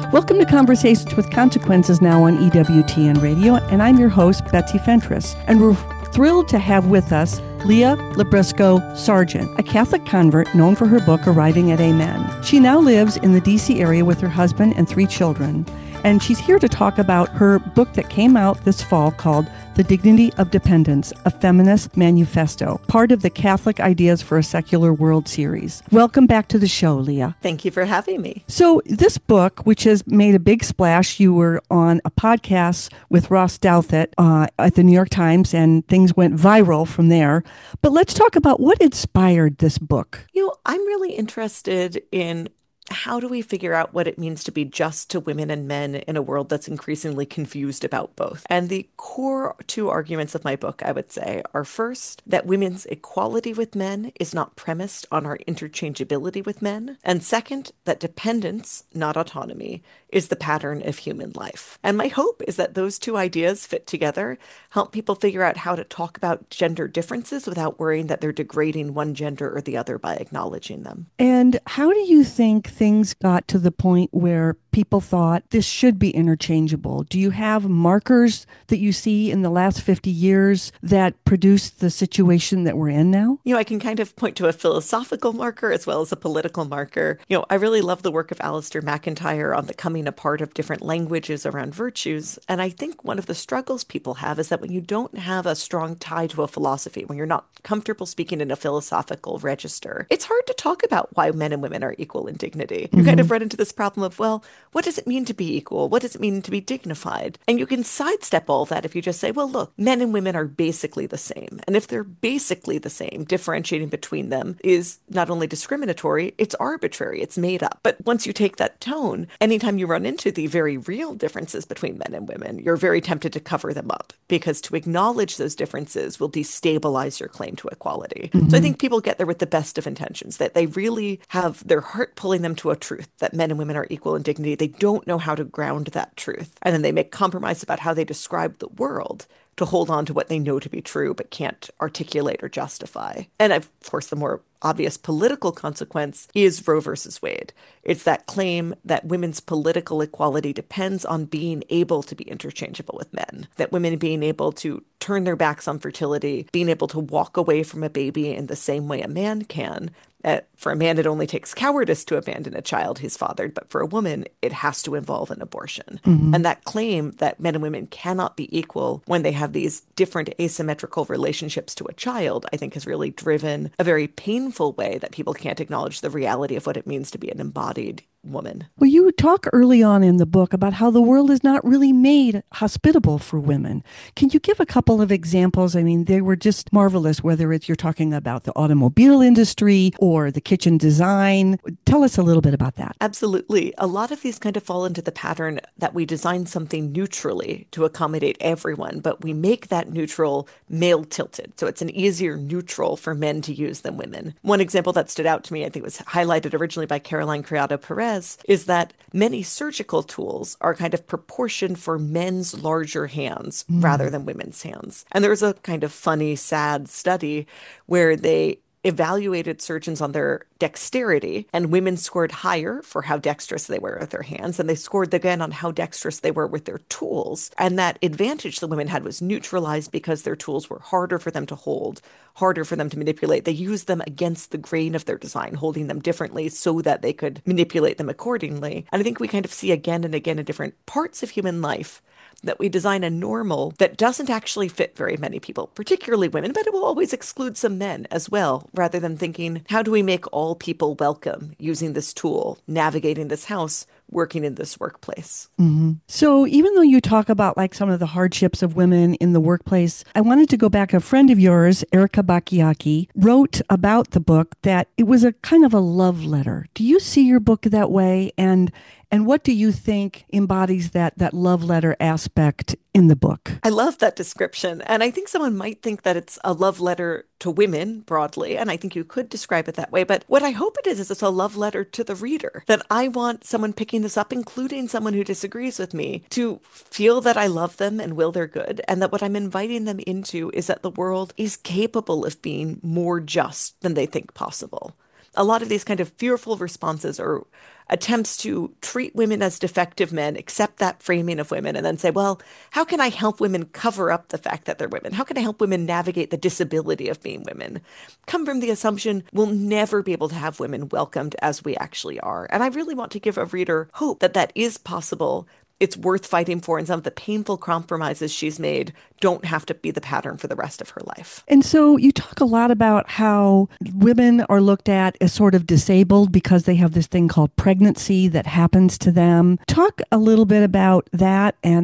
Welcome to Conversations with Consequences now on EWTN Radio, and I'm your host, Betsy Fentress. And we're thrilled to have with us Leah Libresco Sargent, a Catholic convert known for her book, Arriving at Amen. She now lives in the D.C. area with her husband and 3 children, and she's here to talk about her book that came out this fall called The Dignity of Dependence, a Feminist Manifesto, part of the Catholic Ideas for a Secular World series. Welcome back to the show, Leah. Thank you for having me. So this book, which has made a big splash, you were on a podcast with Ross Douthat at the New York Times, and things went viral from there. But let's talk about what inspired this book. I'm really interested in how do we figure out what it means to be just to women and men in a world that's increasingly confused about both? And the core 2 arguments of my book, I would say, are first, that women's equality with men is not premised on our interchangeability with men. And second, that dependence, not autonomy, is the pattern of human life. And my hope is that those 2 ideas fit together, help people figure out how to talk about gender differences without worrying that they're degrading one gender or the other by acknowledging them. And how do you think things got to the point where people thought this should be interchangeable? Do you have markers that you see in the last 50 years that produced the situation that we're in now? I can kind of point to a philosophical marker as well as a political marker. I really love the work of Alistair MacIntyre on the coming apart of different languages around virtues. And I think one of the struggles people have is that when you don't have a strong tie to a philosophy, when you're not comfortable speaking in a philosophical register, it's hard to talk about why men and women are equal in dignity. You kind of run into this problem of, well, what does it mean to be equal? What does it mean to be dignified? And you can sidestep all that if you just say, well, look, men and women are basically the same. And if they're basically the same, differentiating between them is not only discriminatory, it's arbitrary, it's made up. But once you take that tone, anytime you run into the very real differences between men and women, you're very tempted to cover them up, because to acknowledge those differences will destabilize your claim to equality. So I think people get there with the best of intentions, that they really have their heart pulling them to a truth that men and women are equal in dignity. They don't know how to ground that truth. And then they make compromise about how they describe the world to hold on to what they know to be true but can't articulate or justify. And of course, the more obvious political consequence is Roe versus Wade. It's that claim that women's political equality depends on being able to be interchangeable with men, that women being able to turn their backs on fertility, being able to walk away from a baby in the same way a man can. For a man, it only takes cowardice to abandon a child he's fathered, but for a woman, it has to involve an abortion. And that claim that men and women cannot be equal when they have these different asymmetrical relationships to a child, I think has really driven a very painful way that people can't acknowledge the reality of what it means to be an embodied woman. Well, you talk early on in the book about how the world is not really made hospitable for women. Can you give a couple of examples? I mean, they were just marvelous, whether it's you're talking about the automobile industry or the kitchen design. Tell us a little bit about that. Absolutely. A lot of these kind of fall into the pattern that we design something neutrally to accommodate everyone, but we make that neutral male tilted. So it's an easier neutral for men to use than women. One example that stood out to me, I think was highlighted originally by Caroline Criado Perez, is that many surgical tools are kind of proportioned for men's larger hands rather than women's hands. And there was a kind of funny, sad study where they evaluated surgeons on their dexterity, and women scored higher for how dexterous they were with their hands, and they scored again on how dexterous they were with their tools. And that advantage the women had was neutralized because their tools were harder for them to hold, harder for them to manipulate. They used them against the grain of their design, holding them differently so that they could manipulate them accordingly. And I think we kind of see again and again in different parts of human life that we design a normal that doesn't actually fit very many people, particularly women, but it will always exclude some men as well, rather than thinking, how do we make all people welcome using this tool, navigating this house, working in this workplace? So even though you talk about like some of the hardships of women in the workplace, I wanted to go back. A friend of yours, Erica Bacchiacchi, wrote about the book that it was a kind of a love letter. Do you see your book that way? And what do you think embodies that love letter aspect in the book? I love that description. And I think someone might think that it's a love letter to women broadly. And I think you could describe it that way. But what I hope it is it's a love letter to the reader. That I want someone picking this up, including someone who disagrees with me, to feel that I love them and will their good. And that what I'm inviting them into is that the world is capable of being more just than they think possible. a lot of these kind of fearful responses or attempts to treat women as defective men, accept that framing of women, and then say, well, how can I help women cover up the fact that they're women? How can I help women navigate the disability of being women? Come from the assumption we'll never be able to have women welcomed as we actually are. And I really want to give a reader hope that that is possible. It's worth fighting for, and some of the painful compromises she's made don't have to be the pattern for the rest of her life. And so you talk a lot about how women are looked at as sort of disabled because they have this thing called pregnancy that happens to them. Talk a little bit about that and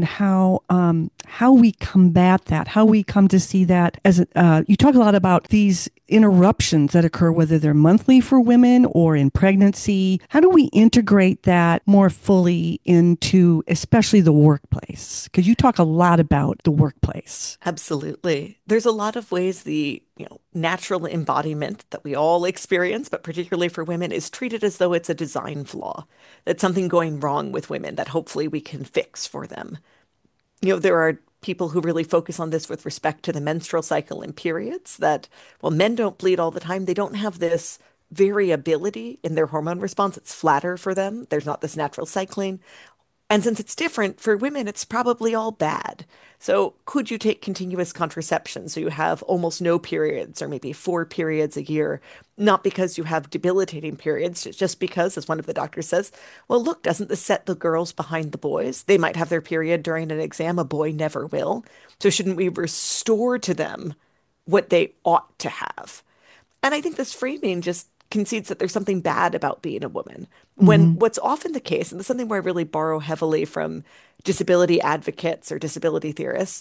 how we combat that, how we come to see that as you talk a lot about these interruptions that occur, whether they're monthly for women or in pregnancy. How do we integrate that more fully into especially the workplace? Because you talk a lot about the workplace. Absolutely. There's a lot of ways the, natural embodiment that we all experience, but particularly for women, is treated as though it's a design flaw, that's something going wrong with women that hopefully we can fix for them. There are people who really focus on this with respect to the menstrual cycle and periods that, well, men don't bleed all the time. They don't have this variability in their hormone response. It's flatter for them. There's not this natural cycling. And since it's different for women, it's probably all bad. So could you take continuous contraception so you have almost no periods or maybe 4 periods a year? Not because you have debilitating periods, just because, as one of the doctors says, well, look, doesn't this set the girls behind the boys? They might have their period during an exam, a boy never will. So shouldn't we restore to them what they ought to have? And I think this framing just concedes that there's something bad about being a woman. When Mm-hmm. what's often the case, and this is something where I really borrow heavily from disability advocates or disability theorists,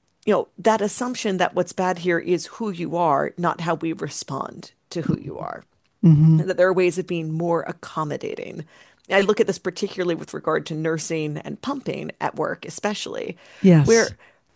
that assumption that what's bad here is who you are, not how we respond to who you are. Mm-hmm. And that there are ways of being more accommodating. I look at this particularly with regard to nursing and pumping at work, especially, Yes. where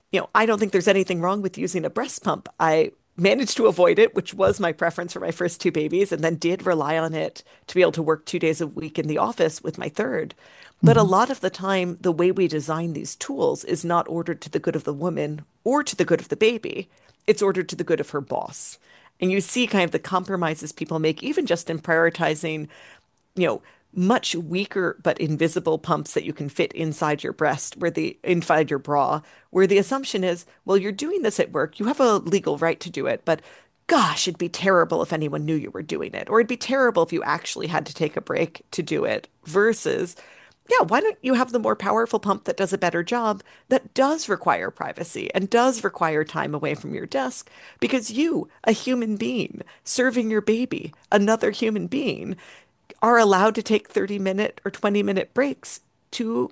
I don't think there's anything wrong with using a breast pump. I managed to avoid it, which was my preference for my first two babies, and then did rely on it to be able to work 2 days a week in the office with my third. But a Mm-hmm. lot of the time, the way we design these tools is not ordered to the good of the woman or to the good of the baby. It's ordered to the good of her boss. And you see kind of the compromises people make, even just in prioritizing you know, much weaker but invisible pumps that you can fit inside your breast, inside your bra, where the assumption is, well, you're doing this at work, you have a legal right to do it, but gosh, it'd be terrible if anyone knew you were doing it, or it'd be terrible if you actually had to take a break to do it, versus, yeah, why don't you have the more powerful pump that does a better job that does require privacy and does require time away from your desk because you, a human being, serving your baby, another human being, are allowed to take 30-minute or 20-minute breaks to,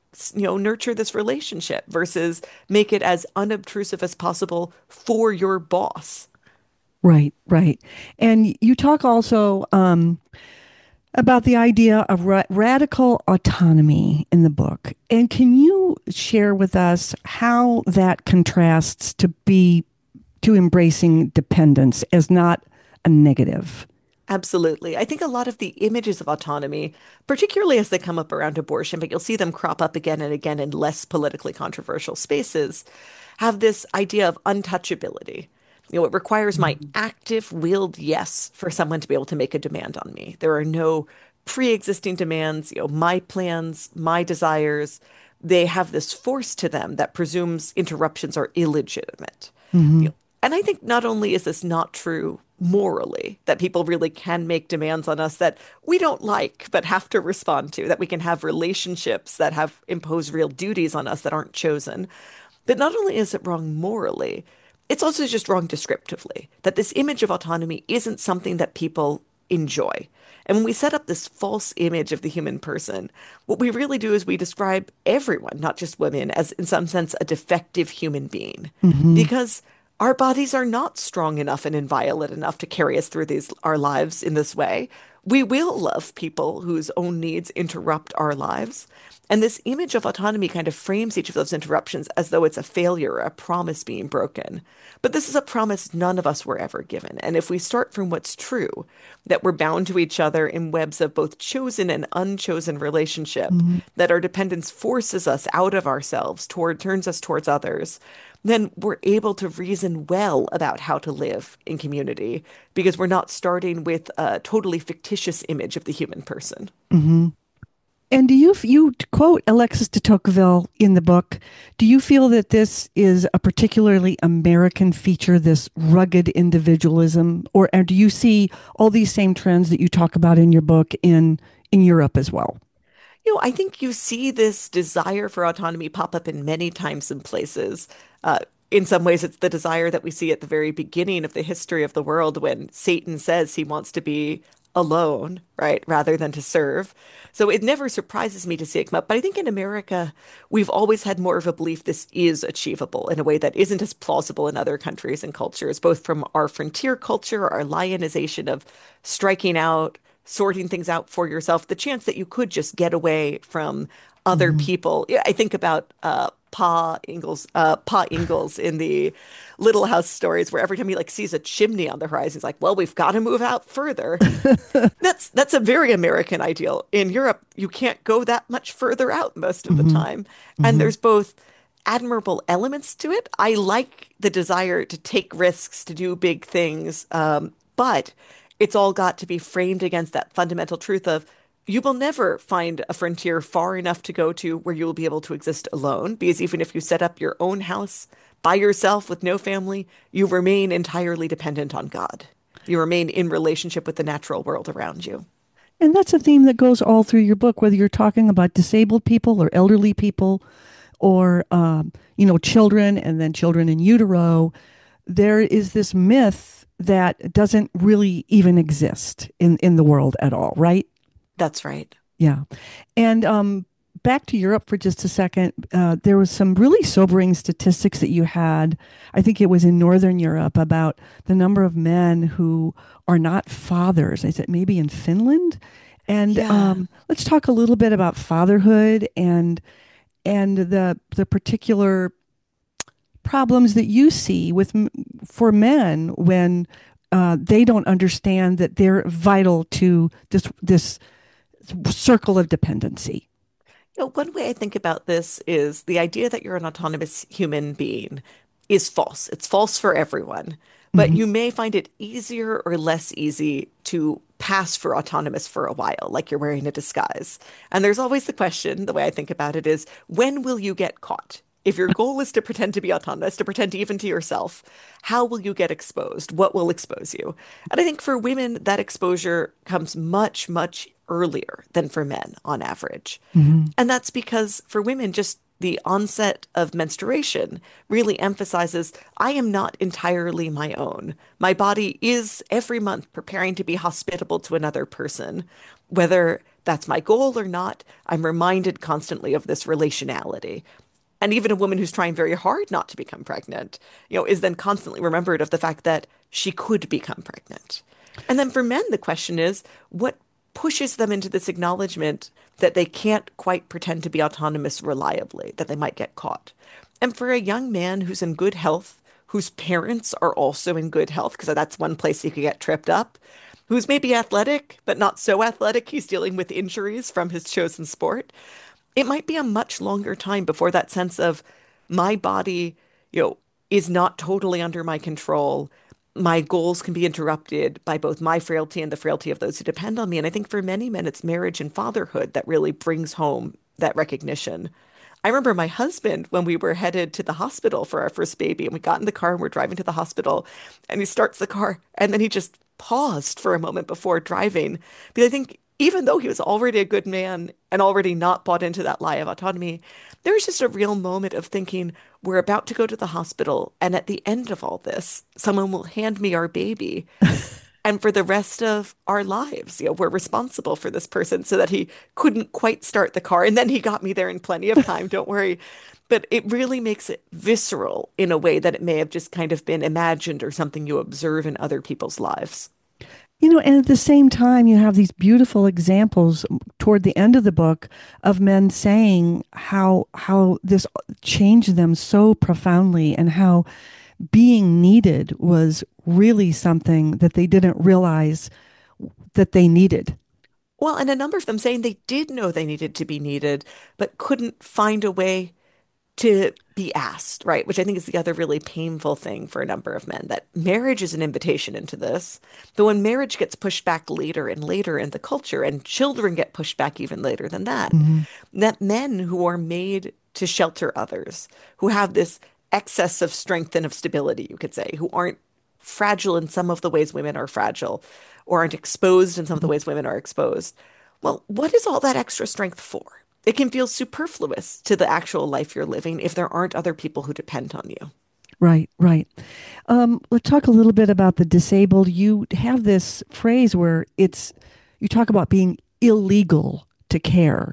nurture this relationship versus make it as unobtrusive as possible for your boss. Right, right. And you talk also about the idea of radical autonomy in the book. And can you share with us how that contrasts to embracing dependence as not a negative? Absolutely. I think a lot of the images of autonomy, particularly as they come up around abortion, but you'll see them crop up again and again in less politically controversial spaces, have this idea of untouchability. It requires my Mhm. active willed yes for someone to be able to make a demand on me. There are no pre-existing demands, my plans, my desires. They have this force to them that presumes interruptions are illegitimate. You Mhm. know, and I think not only is this not true morally, that people really can make demands on us that we don't like but have to respond to, that we can have relationships that have impose real duties on us that aren't chosen. But not only is it wrong morally, it's also just wrong descriptively, that this image of autonomy isn't something that people enjoy. And when we set up this false image of the human person, what we really do is we describe everyone, not just women, as in some sense a defective human being. Mhm. Because our bodies are not strong enough and inviolate enough to carry us through our lives in this way. We will love people whose own needs interrupt our lives. And this image of autonomy kind of frames each of those interruptions as though it's a failure, a promise being broken. But this is a promise none of us were ever given. And if we start from what's true, that we're bound to each other in webs of both chosen and unchosen relationship, Mhm. that our dependence forces us out of ourselves turns us towards others, then we're able to reason well about how to live in community because we're not starting with a totally fictitious image of the human person. Hmm. And you quote Alexis de Tocqueville in the book? Do you feel that this is a particularly American feature, this rugged individualism, or do you see all these same trends that you talk about in your book in Europe as well? I think you see this desire for autonomy pop up in many times and places. Uh, in some ways, it's the desire that we see at the very beginning of the history of the world when Satan says he wants to be alone, right, rather than to serve. So it never surprises me to see it come up. But I think in America, we've always had more of a belief this is achievable in a way that isn't as plausible in other countries and cultures, both from our frontier culture, our lionization of striking out, sorting things out for yourself, the chance that you could just get away from other Hmm. people. Yeah, I think about Pa Ingalls in the Little House stories, where every time he like sees a chimney on the horizon, he's like, "Well, we've got to move out further." That's a very American ideal. In Europe, you can't go that much further out most of the Hmm. time, and Hmm. there's both admirable elements to it. I like the desire to take risks, to do big things, but it's all got to be framed against that fundamental truth of you will never find a frontier far enough to go to where you will be able to exist alone, because even if you set up your own house by yourself with no family, you remain entirely dependent on God. You remain in relationship with the natural world around you. And that's a theme that goes all through your book, whether you're talking about disabled people or elderly people or, children and then children in utero. There is this myth that doesn't really even exist in the world at all, right? That's right. Yeah. And back to Europe for just a second. There was some really sobering statistics that you had. I think it was in Northern Europe about the number of men who are not fathers. I said maybe in Finland. And Yeah. let's talk a little bit about fatherhood and the particular problems that you see for men when they don't understand that they're vital to this circle of dependency. One way I think about this is the idea that you're an autonomous human being is false. It's false for everyone, but Hmm. you may find it easier or less easy to pass for autonomous for a while, like you're wearing a disguise. And there's always the question, the way I think about it is, when will you get caught? If your goal is to pretend to be autonomous, to pretend even to yourself, how will you get exposed? What will expose you? And I think for women, that exposure comes much, much earlier than for men on average. Hmm. And that's because for women, just the onset of menstruation really emphasizes I am not entirely my own. My body is every month preparing to be hospitable to another person. Whether that's my goal or not, I'm reminded constantly of this relationality. And even a woman who's trying very hard not to become pregnant, is then constantly remembered of the fact that she could become pregnant. And then for men, the question is, what pushes them into this acknowledgement that they can't quite pretend to be autonomous reliably, that they might get caught? And for a young man who's in good health, whose parents are also in good health, because that's one place he could get tripped up, who's maybe athletic, but not so athletic, he's dealing with injuries from his chosen sport, it might be a much longer time before that sense of my body, you know, is not totally under my control. My goals can be interrupted by both my frailty and the frailty of those who depend on me. And I think for many men, it's marriage and fatherhood that really brings home that recognition. I remember my husband when we were headed to the hospital for our first baby, and we got in the car and we're driving to the hospital, and he starts the car, and then he just paused for a moment before driving. Because I think even though he was already a good man and already not bought into that lie of autonomy, there was just a real moment of thinking, we're about to go to the hospital, and at the end of all this, someone will hand me our baby. And for the rest of our lives, we're responsible for this person so that he couldn't quite start the car. And then he got me there in plenty of time, don't worry. But it really makes it visceral in a way that it may have just kind of been imagined or something you observe in other people's lives. And at the same time, you have these beautiful examples toward the end of the book of men saying how this changed them so profoundly and how being needed was really something that they didn't realize that they needed. Well, and a number of them saying they did know they needed to be needed, but couldn't find a way to be asked, right? Which I think is the other really painful thing for a number of men, that marriage is an invitation into this. But when marriage gets pushed back later and later in the culture, and children get pushed back even later than that, Hmm. that men who are made to shelter others, who have this excess of strength and of stability, you could say, who aren't fragile in some of the ways women are fragile, or aren't exposed in some of the ways women are exposed. Well, what is all that extra strength for? It can feel superfluous to the actual life you're living if there aren't other people who depend on you. Right, right. Let's talk a little bit about the disabled. You have this phrase where you talk about being illegal to care.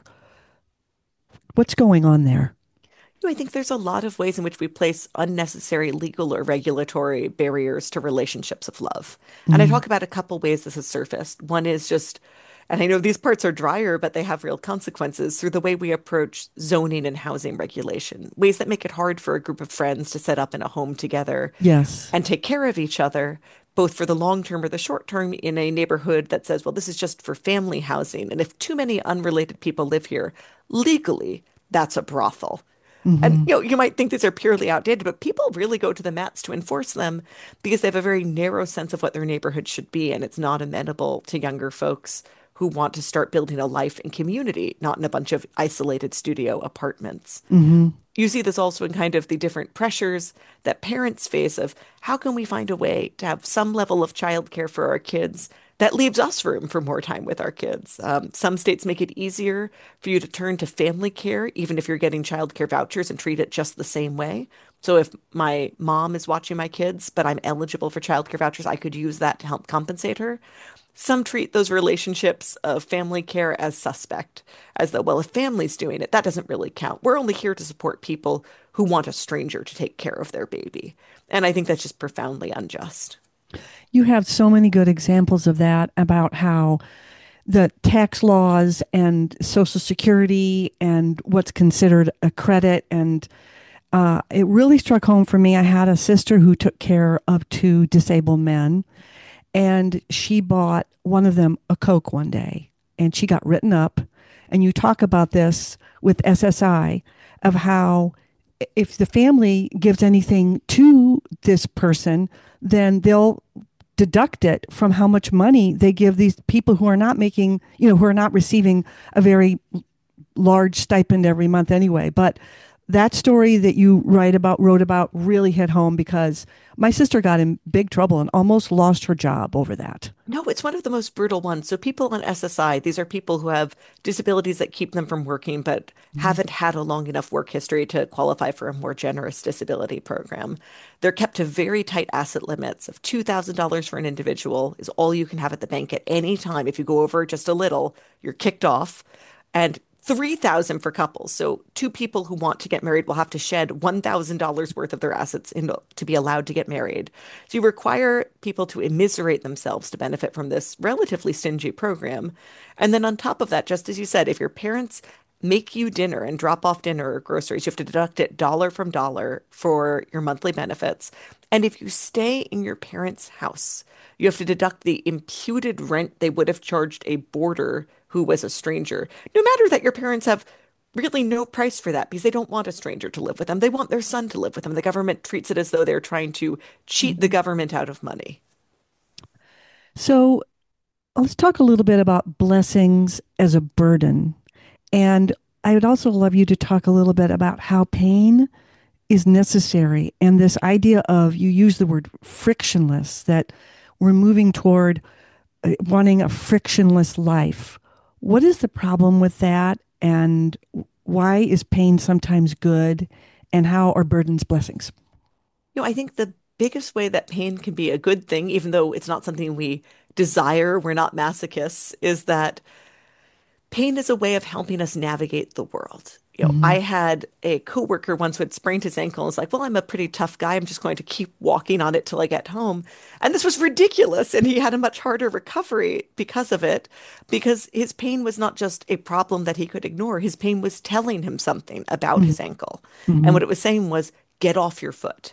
What's going on there? I think there's a lot of ways in which we place unnecessary legal or regulatory barriers to relationships of love. And I Mm, talk about a couple ways this has surfaced. One is just, and I know these parts are drier, but they have real consequences through the way we approach zoning and housing regulation, ways that make it hard for a group of friends to set up in a home together yes. and take care of each other, both for the long term or the short term, in a neighborhood that says, well, this is just for family housing. And if too many unrelated people live here, legally, that's a brothel. And Hmm. you might think these are purely outdated, but people really go to the mats to enforce them because they have a very narrow sense of what their neighborhood should be, and it's not amenable to younger folks who want to start building a life in community, not in a bunch of isolated studio apartments. Hmm. You see this also in kind of the different pressures that parents face of how can we find a way to have some level of childcare for our kids that leaves us room for more time with our kids. Some states make it easier for you to turn to family care, even if you're getting childcare vouchers and treat it just the same way. So if my mom is watching my kids, but I'm eligible for childcare vouchers, I could use that to help compensate her. Some treat those relationships of family care as suspect, as though, well, if family's doing it, that doesn't really count. We're only here to support people who want a stranger to take care of their baby. And I think that's just profoundly unjust. You have so many good examples of that about how the tax laws and Social Security and what's considered a credit. And it really struck home for me. I had a sister who took care of two disabled men, and she bought one of them a Coke one day, and she got written up. And you talk about this with SSI of how if the family gives anything to this person, then they'll deduct it from how much money they give these people who are not making, who are not receiving a very large stipend every month anyway. But that story that you wrote about really hit home because my sister got in big trouble and almost lost her job over that. No, it's one of the most brutal ones. So people on SSI, these are people who have disabilities that keep them from working, but Mhm. haven't had a long enough work history to qualify for a more generous disability program. They're kept to very tight asset limits of $2,000 for an individual is all you can have at the bank at any time. If you go over just a little, you're kicked off. And 3,000 for couples. So two people who want to get married will have to shed $1,000 worth of their assets to be allowed to get married. So you require people to immiserate themselves to benefit from this relatively stingy program. And then on top of that, just as you said, if your parents make you dinner and drop off dinner or groceries, you have to deduct it dollar from dollar for your monthly benefits. And if you stay in your parents' house, you have to deduct the imputed rent they would have charged a boarder who was a stranger, no matter that your parents have really no price for that because they don't want a stranger to live with them. They want their son to live with them. The government treats it as though they're trying to cheat the Mhm. government out of money. So let's talk a little bit about blessings as a burden. And I would also love you to talk a little bit about how pain is necessary and this idea of, you use the word frictionless, that we're moving toward wanting a frictionless life. What is the problem with that? And why is pain sometimes good? And how are burdens blessings? I think the biggest way that pain can be a good thing, even though it's not something we desire, we're not masochists, is that pain is a way of helping us navigate the world. Hmm. I had a coworker once who had sprained his ankle and was like, well, I'm a pretty tough guy. I'm just going to keep walking on it till I get home. And this was ridiculous. And he had a much harder recovery because of it, because his pain was not just a problem that he could ignore. His pain was telling him something about his ankle. And Hmm. what it was saying was, get off your foot.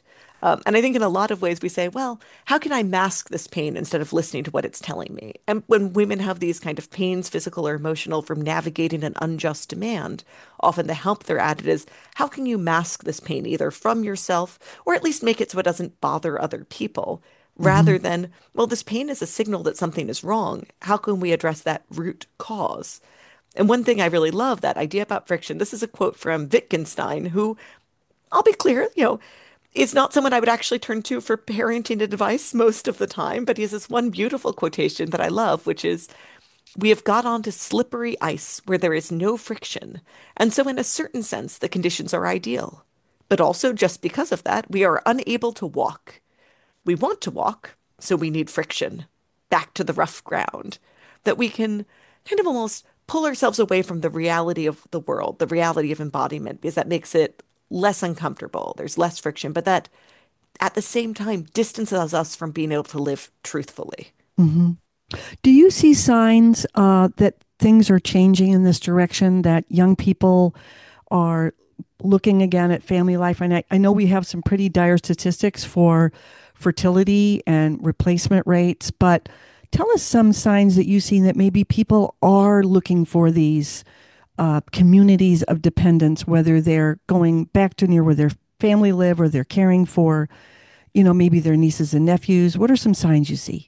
And I think in a lot of ways we say, well, how can I mask this pain instead of listening to what it's telling me? And when women have these kind of pains, physical or emotional, from navigating an unjust demand, often the help they're added is, how can you mask this pain either from yourself or at least make it so it doesn't bother other people? Hmm. Rather than, well, this pain is a signal that something is wrong. How can we address that root cause? And one thing I really love, that idea about friction. This is a quote from Wittgenstein, who, I'll be clear, is not someone I would actually turn to for parenting advice most of the time, but he has this one beautiful quotation that I love, which is, we have got onto slippery ice where there is no friction. And so, in a certain sense, the conditions are ideal. But also, just because of that, we are unable to walk. We want to walk, so we need friction, back to the rough ground, that we can kind of almost pull ourselves away from the reality of the world, the reality of embodiment, because that makes it less uncomfortable. There's less friction, but that at the same time distances us from being able to live truthfully. Hmm. Do you see signs that things are changing in this direction, that young people are looking again at family life? And I know we have some pretty dire statistics for fertility and replacement rates, but tell us some signs that you see that maybe people are looking for these communities of dependence, whether they're going back to near where their family live or they're caring for, maybe their nieces and nephews. What are some signs you see?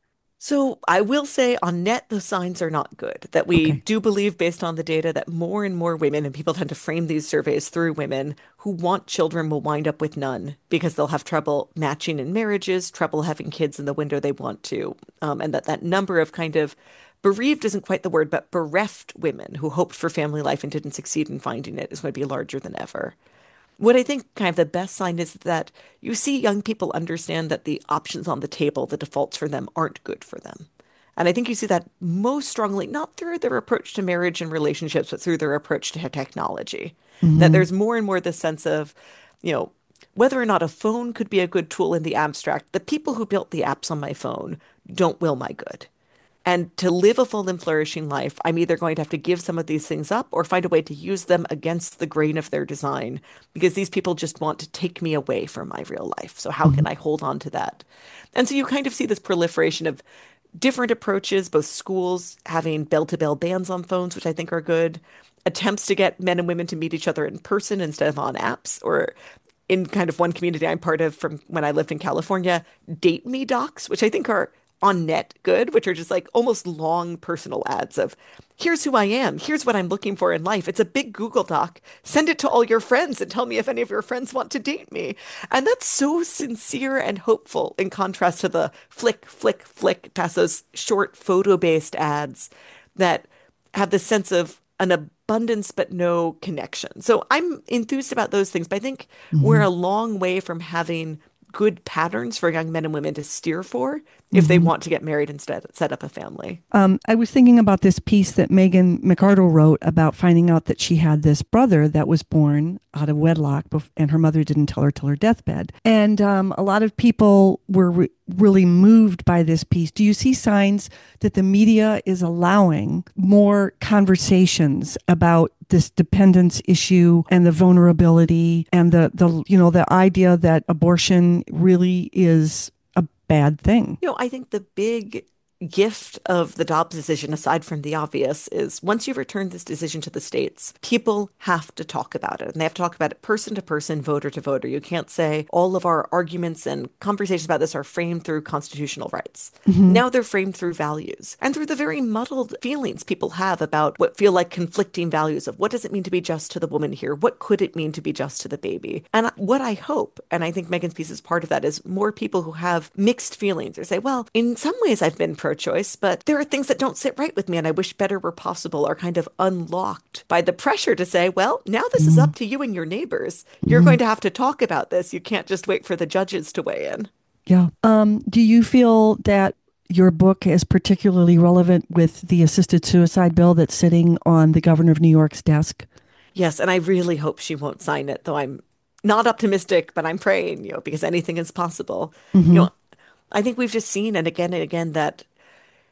So I will say on net, the signs are not good. That we Okay. do believe, based on the data, that more and more women, and people tend to frame these surveys through women who want children, will wind up with none because they'll have trouble matching in marriages, trouble having kids in the window they want to, and that number of kind of bereaved isn't quite the word, but bereft women who hoped for family life and didn't succeed in finding it is going to be larger than ever. What I think kind of the best sign is that you see young people understand that the options on the table, the defaults for them, aren't good for them. And I think you see that most strongly, not through their approach to marriage and relationships, but through their approach to technology. That Hmm. there's more and more this sense of, you know, whether or not a phone could be a good tool in the abstract, the people who built the apps on my phone don't will my good. And to live a full and flourishing life, I'm either going to have to give some of these things up or find a way to use them against the grain of their design, because these people just want to take me away from my real life. So how Hmm. can I hold on to that? And so you kind of see this proliferation of different approaches, both schools having bell-to-bell bans on phones, which I think are good, attempts to get men and women to meet each other in person instead of on apps, or in kind of one community I'm part of from when I lived in California, date me docs, which I think are on net good, which are just like almost long personal ads of, here's who I am, here's what I'm looking for in life. It's a big Google Doc. Send it to all your friends and tell me if any of your friends want to date me. And that's so sincere and hopeful in contrast to the flick, flick, flick past those short photo-based ads that have this sense of an abundance but no connection. So I'm enthused about those things, but I think we're Hmm. a long way from having good patterns for young men and women to steer for if they Hmm. want to get married instead, set up a family. I was thinking about this piece that Megan McArdle wrote about finding out that she had this brother that was born out of wedlock, and her mother didn't tell her till her deathbed. And a lot of people were really moved by this piece. Do you see signs that the media is allowing more conversations about this dependence issue and the vulnerability and the idea that abortion really is a bad thing? I think the big gift of the Dobbs decision, aside from the obvious, is once you've returned this decision to the states, people have to talk about it. And they have to talk about it person to person, voter to voter. You can't say all of our arguments and conversations about this are framed through constitutional rights. Hmm. Now they're framed through values and through the very muddled feelings people have about what feel like conflicting values of, what does it mean to be just to the woman here? What could it mean to be just to the baby? And what I hope, and I think Megan's piece is part of that, is more people who have mixed feelings or say, well, in some ways I've been pro-choice, but there are things that don't sit right with me and I wish better were possible, are kind of unlocked by the pressure to say, well, now this is Hmm. up to you and your neighbors. You're Hmm. going to have to talk about this. You can't just wait for the judges to weigh in. Yeah. Do you feel that your book is particularly relevant with the assisted suicide bill that's sitting on the governor of New York's desk? Yes, and I really hope she won't sign it, though I'm not optimistic, but I'm praying, because anything is possible. You Hmm. know, I think we've just seen, and again, that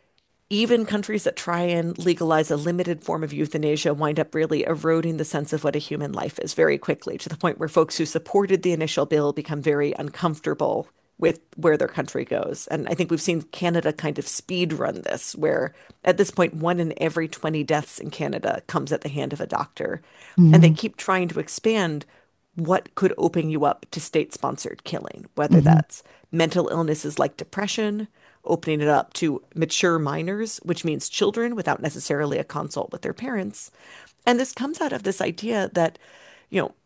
Even countries that try and legalize a limited form of euthanasia wind up really eroding the sense of what a human life is very quickly, to the point where folks who supported the initial bill become very uncomfortable with where their country goes. And I think we've seen Canada kind of speed run this, where at this point, 1 in every 20 deaths in Canada comes at the hand of a doctor. And they Hmm. keep trying to expand what could open you up to state-sponsored killing, whether Hmm. that's mental illnesses like depression, opening it up to mature minors, which means children without necessarily a consult with their parents. And this comes out of this idea that, you know,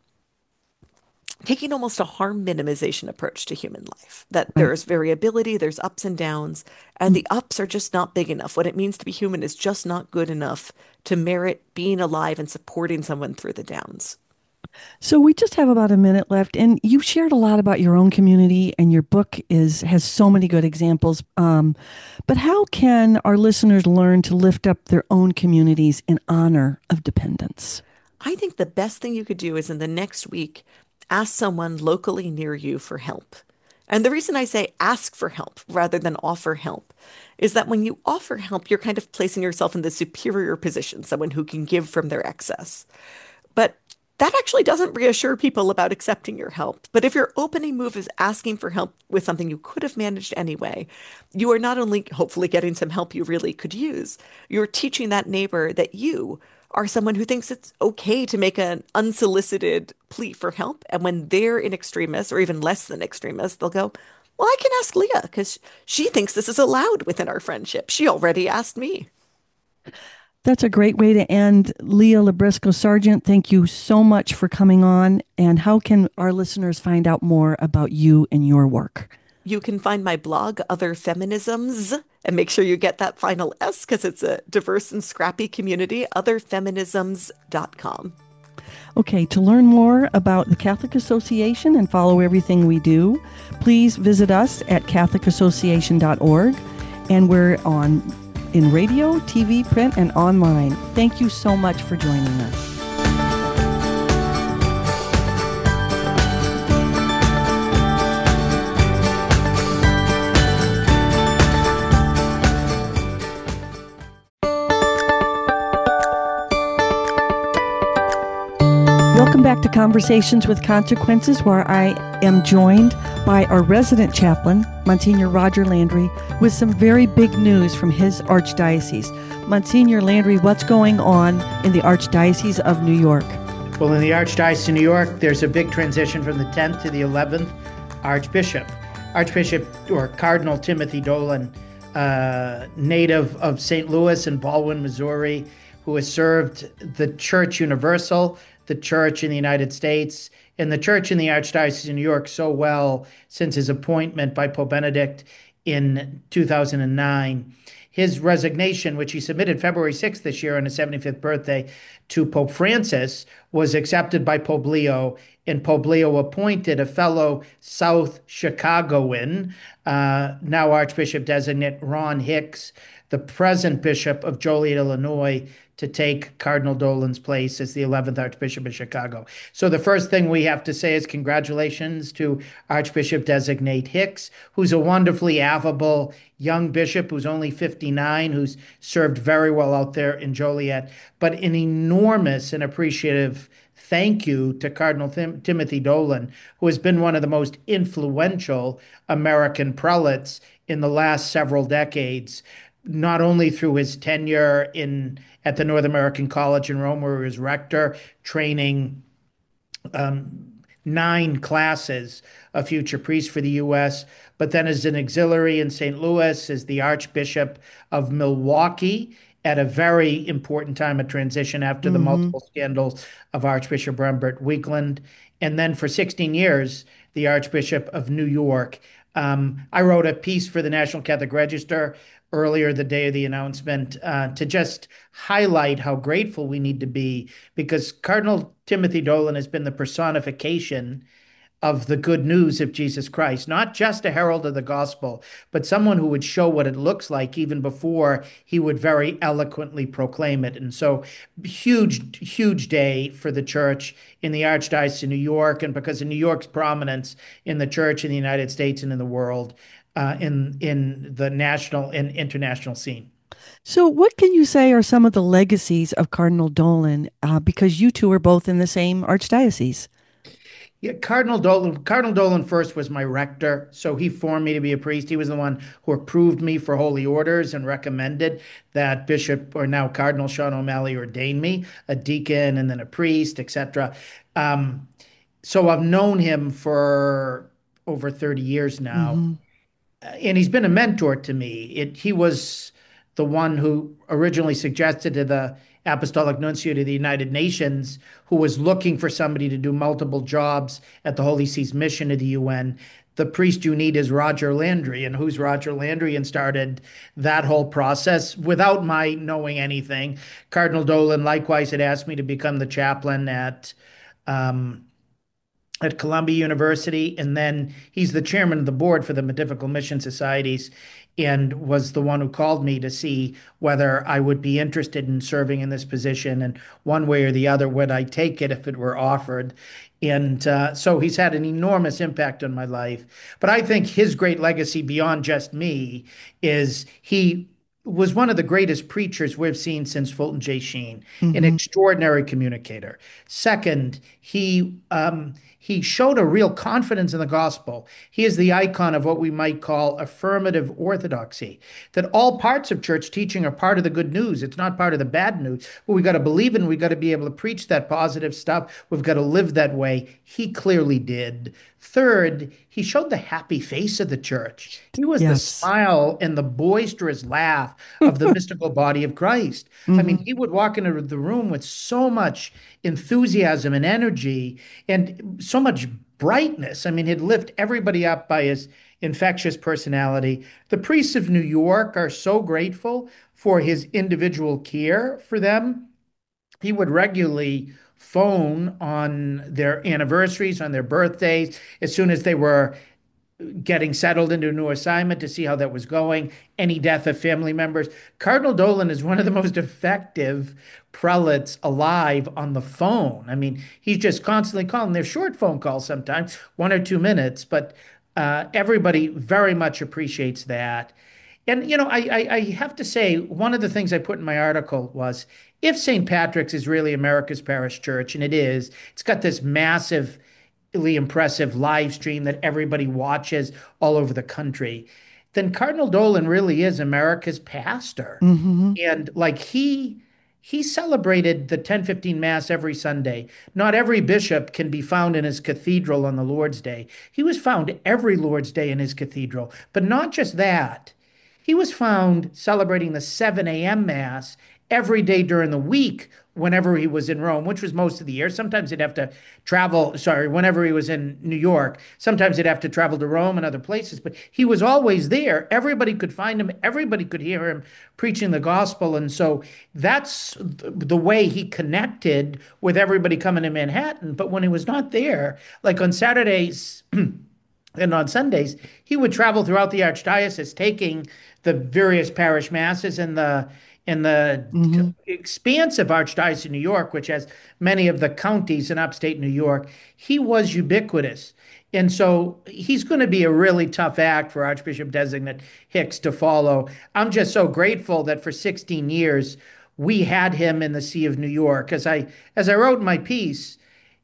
taking almost a harm minimization approach to human life, that Right. there's variability, there's ups and downs, and the ups are just not big enough. What it means to be human is just not good enough to merit being alive and supporting someone through the downs. So we just have about a minute left, and you shared a lot about your own community, and your book is has so many good examples. But how can our listeners learn to lift up their own communities in honor of dependence? I think the best thing you could do is in the next week, ask someone locally near you for help. And the reason I say ask for help rather than offer help is that when you offer help, you're kind of placing yourself in the superior position, someone who can give from their excess. But that actually doesn't reassure people about accepting your help. But if your opening move is asking for help with something you could have managed anyway, you are not only hopefully getting some help you really could use, you're teaching that neighbor that you are someone who thinks it's okay to make an unsolicited plea for help. And when they're in extremis or even less than extremis, they'll go, well, I can ask Leah because she thinks this is allowed within our friendship. She already asked me. That's a great way to end. Leah Labrisco Sargent, thank you so much for coming on. And how can our listeners find out more about you and your work? You can find my blog, Other Feminisms, and make sure you get that final S because it's a diverse and scrappy community, otherfeminisms.com. Okay, to learn more about the Catholic Association and follow everything we do, please visit us at catholicassociation.org. And we're on in radio, TV, print, and online. Thank you so much for joining us. Welcome back to Conversations with Consequences, where I am joined by our resident chaplain, Monsignor Roger Landry, with some very big news from his archdiocese. Monsignor Landry, what's going on in the Archdiocese of New York? Well, in the Archdiocese of New York, there's a big transition from the 10th to the 11th Archbishop. Archbishop or Cardinal Timothy Dolan, native of St. Louis and Baldwin, Missouri, who has served the Church Universal, the Church in the United States, and the Church in the Archdiocese of New York so well since his appointment by Pope Benedict in 2009. His resignation, which he submitted February 6th this year on his 75th birthday to Pope Francis, was accepted by Pope Leo, and Pope Leo appointed a fellow South Chicagoan, now Archbishop designate Ron Hicks, the present Bishop of Joliet, Illinois, to take Cardinal Dolan's place as the 11th Archbishop of Chicago. So the first thing we have to say is congratulations to Archbishop designate Hicks, who's a wonderfully affable young bishop who's only 59, who's served very well out there in Joliet, but an enormous and appreciative thank you to Cardinal Timothy Dolan, who has been one of the most influential American prelates in the last several decades, not only through his tenure at the North American College in Rome, where he was rector, training 9 classes of future priests for the U.S., but then as an auxiliary in St. Louis, as the Archbishop of Milwaukee at a very important time of transition after the Mm-hmm. multiple scandals of Archbishop Rembert Weekland, and then for 16 years, the Archbishop of New York. I wrote a piece for the National Catholic Register earlier the day of the announcement to just highlight how grateful we need to be because Cardinal Timothy Dolan has been the personification of the good news of Jesus Christ, not just a herald of the gospel, but someone who would show what it looks like even before he would very eloquently proclaim it. And so, huge, huge day for the church in the Archdiocese of New York, and because of New York's prominence in the church in the United States and in the world, in the national and international scene. So, what can you say are some of the legacies of Cardinal Dolan? Because you two are both in the same archdiocese. Yeah, Cardinal Dolan first was my rector, so he formed me to be a priest. He was the one who approved me for holy orders and recommended that Bishop, or now Cardinal Sean O'Malley, ordain me a deacon and then a priest, etc. Um, so I've known him for over 30 years now, Hmm. and he's been a mentor to me. He was the one who originally suggested to the Apostolic Nuncio to the United Nations, who was looking for somebody to do multiple jobs at the Holy See's mission to the UN. The priest you need is Roger Landry, and who's Roger Landry, and started that whole process without my knowing anything. Cardinal Dolan likewise had asked me to become the chaplain um, at Columbia University, and then he's the chairman of the board for the Pontifical Mission Societies, and was the one who called me to see whether I would be interested in serving in this position, and one way or the other, would I take it if it were offered. And so he's had an enormous impact on my life. But I think his great legacy beyond just me is he was one of the greatest preachers we've seen since Fulton J. Sheen, an Hmm. extraordinary communicator. Second, he showed a real confidence in the gospel. He is the icon of what we might call affirmative orthodoxy, that all parts of church teaching are part of the good news. It's not part of the bad news. But we got to believe in, we got to be able to preach that positive stuff. We've got to live that way. He clearly did. Third, he showed the happy face of the church. He was the Yes. smile and the boisterous laugh of the mystical body of Christ. I mean, Hmm. he would walk into the room with so much enthusiasm and energy and so much brightness. I mean, he'd lift everybody up by his infectious personality. The priests of New York are so grateful for his individual care for them. He would regularly phone on their anniversaries, on their birthdays, as soon as they were getting settled into a new assignment, to see how that was going, any death of family members. Cardinal Dolan is one of the most effective prelates alive on the phone. I mean, he's just constantly calling. They're short phone calls sometimes, 1 or 2 minutes, but everybody very much appreciates that. And, I have to say, one of the things I put in my article was, if St. Patrick's is really America's parish church, and it is, it's got this massive, really impressive live stream that everybody watches all over the country, then Cardinal Dolan really is America's pastor. Hmm. And like he celebrated the 10:15 Mass every Sunday. Not every bishop can be found in his cathedral on the Lord's Day. He was found every Lord's Day in his cathedral. But not just that. He was found celebrating the 7 a.m. Mass every day during the week whenever he was in Rome, which was most of the year. Sometimes he'd have to travel, sorry, whenever he was in New York. Sometimes he'd have to travel to Rome and other places, but he was always there. Everybody could find him, everybody could hear him preaching the gospel. And so that's the way he connected with everybody coming to Manhattan. But when he was not there, like on Saturdays, and on Sundays, he would travel throughout the archdiocese, taking the various parish masses in the Hmm. expansive archdiocese of New York, which has many of the counties in upstate New York. He was ubiquitous. And so he's going to be a really tough act for Archbishop Designate Hicks to follow. I'm just so grateful that for 16 years we had him in the See of New York. As I wrote in my piece,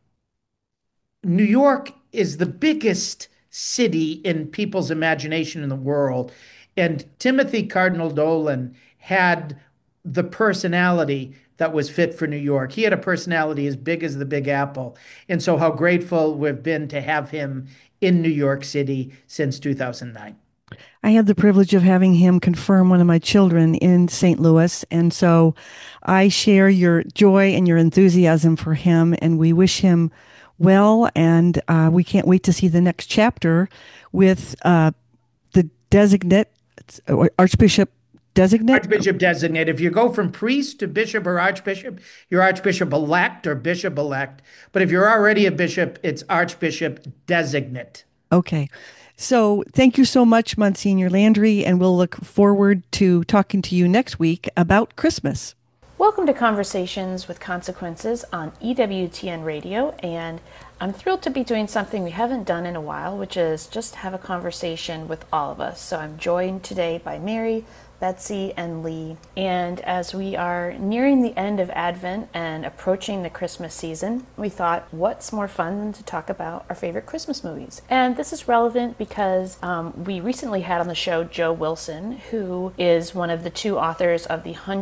New York is the biggest city in people's imagination in the world. And Timothy Cardinal Dolan had the personality that was fit for New York. He had a personality as big as the Big Apple. And so, how grateful we've been to have him in New York City since 2009. I had the privilege of having him confirm one of my children in St. Louis. And so I share your joy and your enthusiasm for him, and we wish him well. And we can't wait to see the next chapter with the designate, Archbishop designate. Archbishop Designate. If you go from priest to bishop or archbishop, you're Archbishop elect or bishop elect. But if you're already a bishop, it's Archbishop Designate. Okay. So thank you so much, Monsignor Landry, and we'll look forward to talking to you next week about Christmas. Welcome to Conversations with Consequences on EWTN Radio, and I'm thrilled to be doing something we haven't done in a while, which is just have a conversation with all of us. So I'm joined today by Mary, Betsy and Lee. And as we are nearing the end of Advent and approaching the Christmas season, we thought, what's more fun than to talk about our favorite Christmas movies? And this is relevant because we recently had on the show Joe Wilson, who is one of the two authors of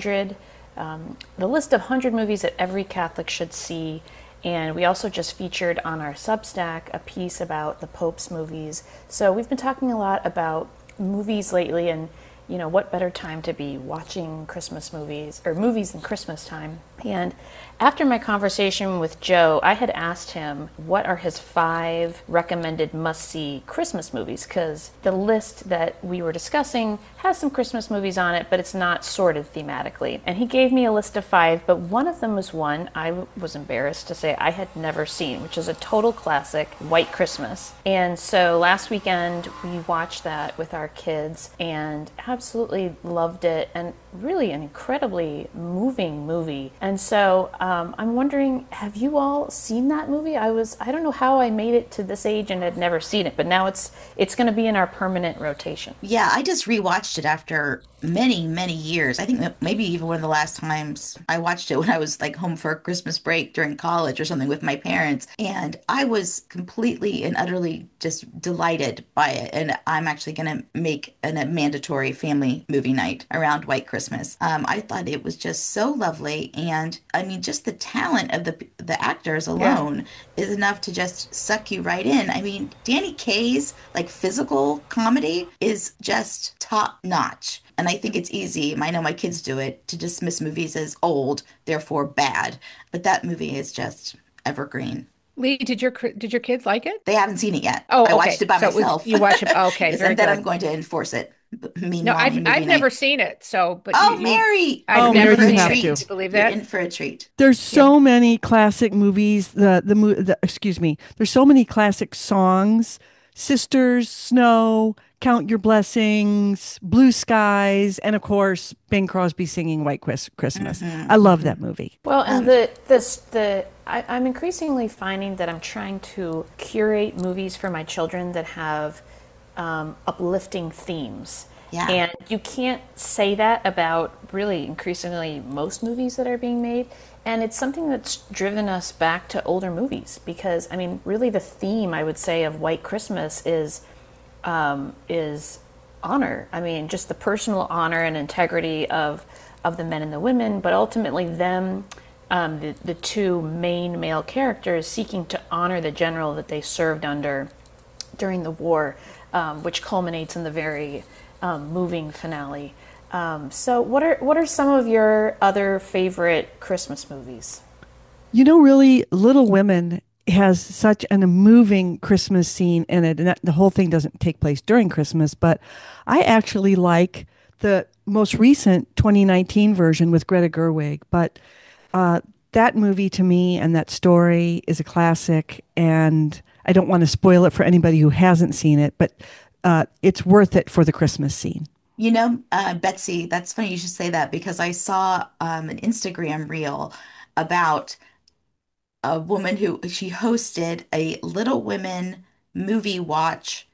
the list of 100 movies that every Catholic should see. And we also just featured on our Substack a piece about the Pope's movies. So we've been talking a lot about movies lately, and what better time to be watching Christmas movies or movies in Christmas time. And after my conversation with Joe, I had asked him what are his 5 recommended must-see Christmas movies, because the list that we were discussing has some Christmas movies on it, but it's not sorted thematically. And he gave me a list of 5, but one of them was one I was embarrassed to say I had never seen, which is a total classic, White Christmas. And so last weekend we watched that with our kids and absolutely loved it, and really an incredibly moving movie. And so I'm wondering, have you all seen that movie? I don't know how I made it to this age and had never seen it, but now it's going to be in our permanent rotation. Yeah, I just rewatched it after many, many years. I think maybe even one of the last times I watched it when I was like home for a Christmas break during college or something with my parents. And I was completely and utterly just delighted by it. And I'm actually going to make a mandatory family movie night around White Christmas. I thought it was just so lovely. And I mean, just the talent of the actors alone is enough to just suck you right in. I mean, Danny Kaye's like physical comedy is just top notch. And I think it's easy, I know my kids do it, to dismiss movies as old, therefore bad. But that movie is just evergreen. Lee, did your kids like it? They haven't seen it yet. Oh, I okay. watched it by So myself. you watch it. Okay, Yes, very and then good. I'm going to enforce it. No, Meanwhile, I've never seen it. So, but Oh, Mary! I've Oh, You're never in for Mary, you a seen have it. to. Can you believe You're that? in for a treat. There's so many classic movies. Excuse me. There's so many classic songs. Sisters, Snow, Count Your Blessings, Blue Skies, and of course Bing Crosby singing White Christmas. I love that movie. Well, and I'm increasingly finding that I'm trying to curate movies for my children that have uplifting themes. Yeah. And you can't say that about really increasingly most movies that are being made. And it's something that's driven us back to older movies because, I mean, really the theme, I would say, of White Christmas is honor. I mean, just the personal honor and integrity of the men and the women, but ultimately them, the two main male characters seeking to honor the general that they served under during the war, which culminates in the very moving finale. So what are some of your other favorite Christmas movies? Really, Little Women has such a moving Christmas scene in it, and the whole thing doesn't take place during Christmas, but I actually like the most recent 2019 version with Greta Gerwig. But that movie to me and that story is a classic, and I don't want to spoil it for anybody who hasn't seen it, but it's worth it for the Christmas scene. Betsy, that's funny you should say that because I saw an Instagram reel about a woman who she hosted a Little Women movie watch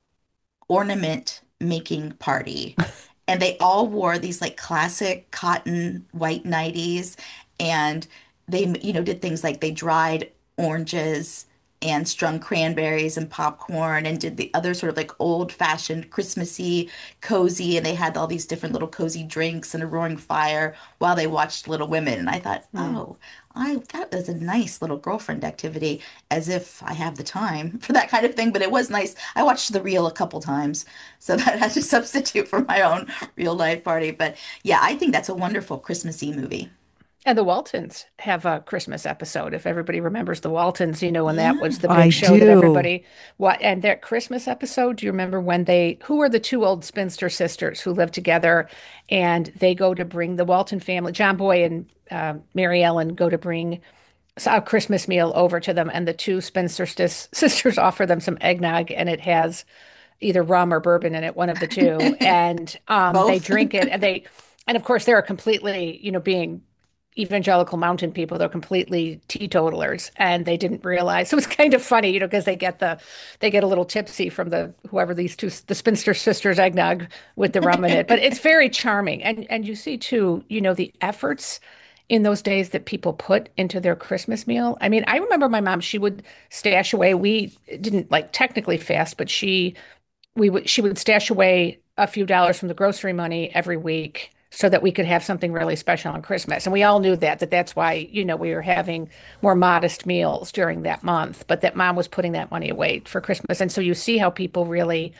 ornament making party. And they all wore these like classic cotton white nighties. And they, did things like they dried oranges and strung cranberries and popcorn and did the other sort of like old-fashioned Christmassy cozy. And they had all these different little cozy drinks and a roaring fire while they watched Little Women. And I thought, oh, that was a nice little girlfriend activity, as if I have the time for that kind of thing. But it was nice. I watched the reel a couple times, so that I had to substitute for my own real life party. But yeah, I think that's a wonderful Christmassy movie. And the Waltons have a Christmas episode. If everybody remembers the Waltons, when that Yeah. was the I big show that do. everybody what and their Christmas episode, do you remember when who are the two old spinster sisters who live together and they go to bring the Walton family, John Boy and Mary Ellen go to bring a Christmas meal over to them, and the two spinster sisters offer them some eggnog, and it has either rum or bourbon in it, one of the two, and they Both. drink it, and of course they're completely, being evangelical mountain people. They're completely teetotalers, and they didn't realize. So it was kind of funny, because they get a little tipsy from whoever the spinster sisters eggnog with the rum in it. But it's very charming, and you see too, the efforts in those days that people put into their Christmas meal. I mean, I remember my mom, she would stash away. We didn't like technically fast, but she would stash away a few dollars from the grocery money every week so that we could have something really special on Christmas. And we all knew that's why, we were having more modest meals during that month, but that mom was putting that money away for Christmas. And so you see how people really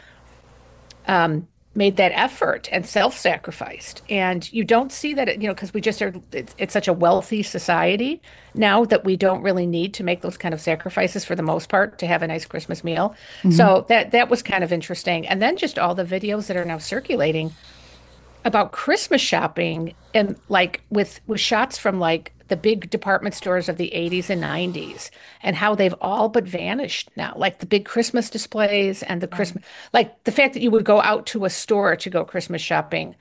made that effort and self-sacrificed. And you don't see that, because we just are, it's such a wealthy society now that we don't really need to make those kind of sacrifices for the most part to have a nice Christmas meal. So that was kind of interesting. And then just all the videos that are now circulating about Christmas shopping, and like with shots from like the big department stores of the 80s and 90s, and how they've all but vanished now. Like the big Christmas displays and the Christmas, like the fact that you would go out to a store to go Christmas shopping.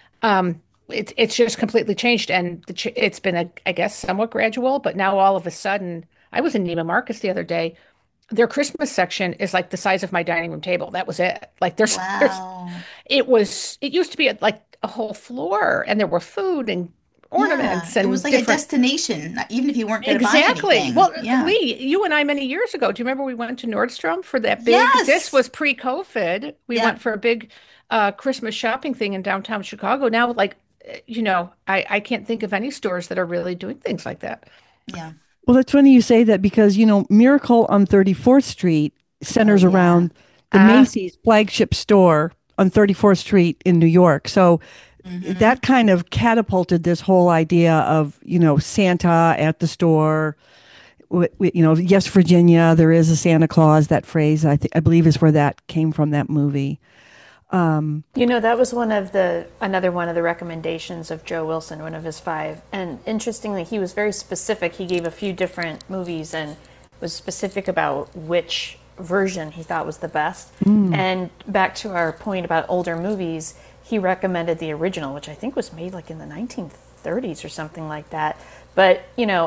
It's just completely changed, and it's been I guess somewhat gradual, but now all of a sudden, I was in Neiman Marcus the other day. Their Christmas section is like the size of my dining room table. That was it. Like Wow. it used to be like a whole floor, and there were food and Yeah. ornaments It was and like a different. destination, even if you weren't going to buy Exactly. anything. Well, Yeah. Lee, you and I many years ago, do you remember we went to Nordstrom for that big, this Yes. was pre-COVID. We Yeah. went for a big Christmas shopping thing in downtown Chicago. Now, like, I can't think of any stores that are really doing things like that. Yeah. Well, that's funny you say that because, Miracle on 34th Street Oh, centers yeah. around the Macy's flagship store on 34th Street in New York. So Hmm. that kind of catapulted this whole idea of, Santa at the store. Yes, Virginia, there is a Santa Claus. That phrase, I believe, is where that came from, that movie. That was another one of the recommendations of Joe Wilson, one of his five. And interestingly, he was very specific. He gave a few different movies and was specific about which version he thought was the best. And back to our point about older movies, he recommended the original, which I think was made like in the 1930s or something like that. But,